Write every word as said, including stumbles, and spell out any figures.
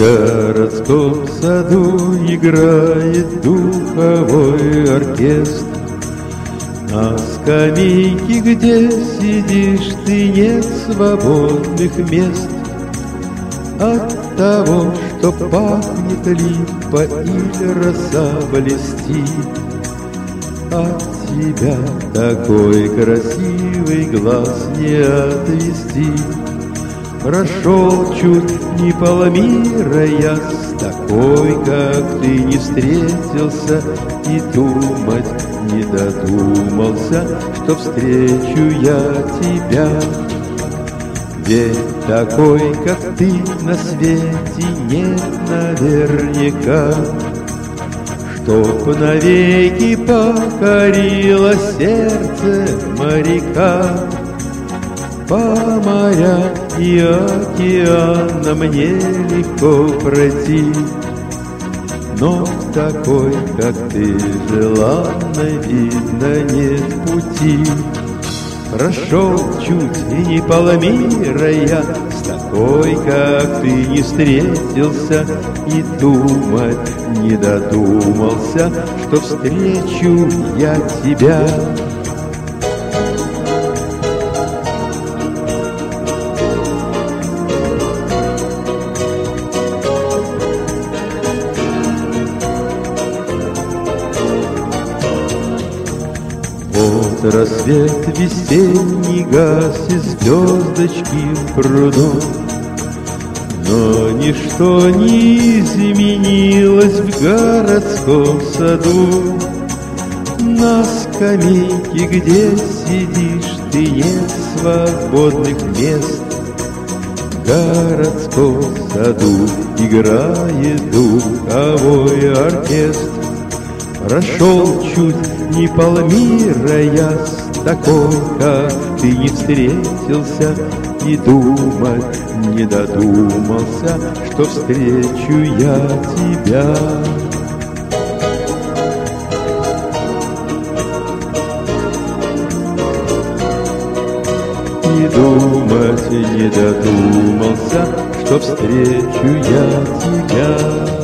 городском саду играет духовой оркестр. На скамейке, где сидишь ты, нет свободных мест. От того, что пахнет липа или роса блестит, от тебя такой красивый глаз не отвести. Прошел чуть не полмира, я с такой, как ты, не встретился, и думать не додумался, что встречу я тебя. Ведь такой, как ты, на свете нет наверняка, чтоб навеки покорило сердце моряка. По морям и океанам мне легко пройти, но такой, как ты, желанно, видно, нет пути. Прошел чуть и не полмира я, с такой, как ты, не встретился, и думать не додумался, что встречу я тебя. Вот рассвет весенний гасит звездочки в пруду, но ничто не изменилось в городском саду. На скамейке, где сидишь ты, нет свободных мест. В городском саду играет духовой оркестр. Прошел чуть не полмира я, с такой, как ты, не встретился, и думать не додумался, что встречу я тебя. И думать не додумался, что встречу я тебя.